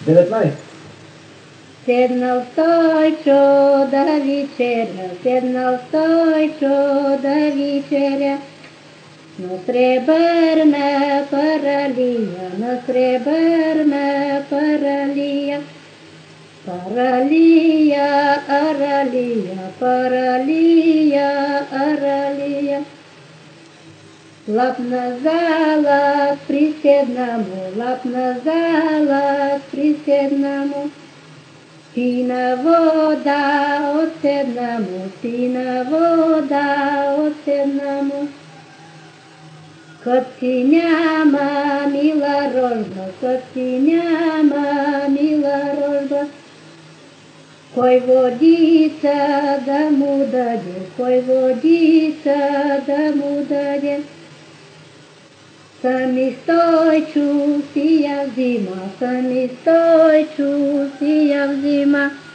19. Седнал Стойчо да вечеря, седнал Стойчо да вечеря, на сребърна паралия, на сребърна паралия. Паралия, аралия, паралия, аралия. Лапна зала приседна му, лапна зала приседна му. Сина вода от седна му, сина вода от седна му. Кът си няма мила рожба, кът си няма мила рожба. Кой водица да му даде, кой водица да му даде. Сами Стойчо си я взима, сами Стойчо си я взима.